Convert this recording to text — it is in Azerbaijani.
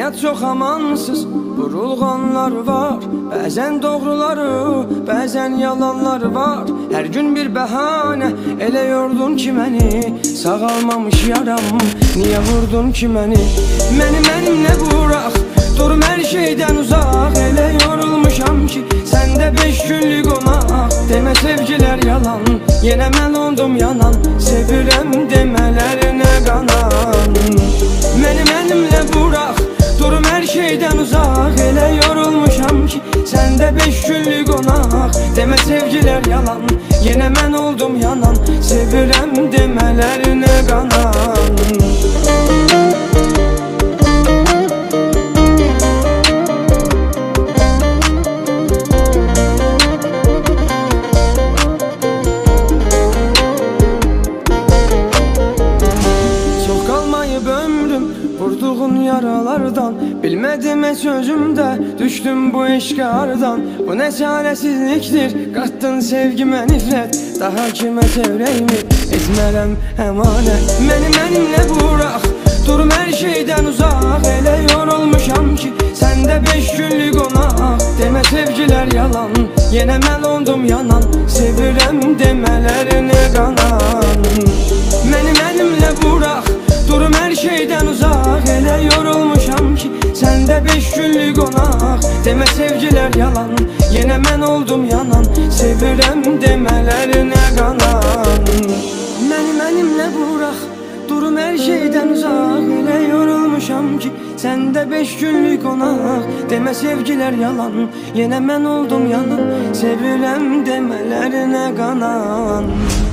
Həyat çox amansız, vurulğanlar var. Bəzən doğruları, bəzən yalanlar var. Hər gün bir bəhanə, elə yordun ki məni. Sağalmamış yaram, niyə vurdun ki məni? Mənimlə burax, durum hər şeydən uzaq. Elə yorulmuşam ki, səndə 5 günlük qonaq. Demə sevgilər yalan, yenə mən oldum yanan. Sevirəm demələrinə qanan. Mənimlə burax, durum hər şeydən uzaq. Elə yorulmuşam ki, səndə 5 günlük qonaq. Demə sevgilər yalan, yenə mən oldum yanan. Sevirəm demələrinə qanan. Vurduğun yaralardan, bilmədim sözümdə, düşdüm bu eşqardan. Bu nə çarəsizlikdir, qatdın sevgimə nifrət. Daha kimə sevrəyimi etmərəm əmanət. Mənimlə burax, durum hər şeydən uzaq. Elə yorulmuşam ki, səndə 5 günlük qonaq. Demə sevgilər yalan, yenə mən oldum yanan. Sevirəm demələrinə qanan. Mənimlə burax, durum hər şeydən uzaq. Elə yorulmuşam ki, səndə 5 günlük qonaq. Demə sevgilər yalan, yenə mən oldum yanan. Sevirəm demələrinə qanan. Mənimlə burax, durum hər şeydən uzaq. Elə yorulmuşam ki, səndə 5 günlük qonaq. Demə sevgilər yalan, yenə mən oldum yanan. Sevirəm demələrinə qanan.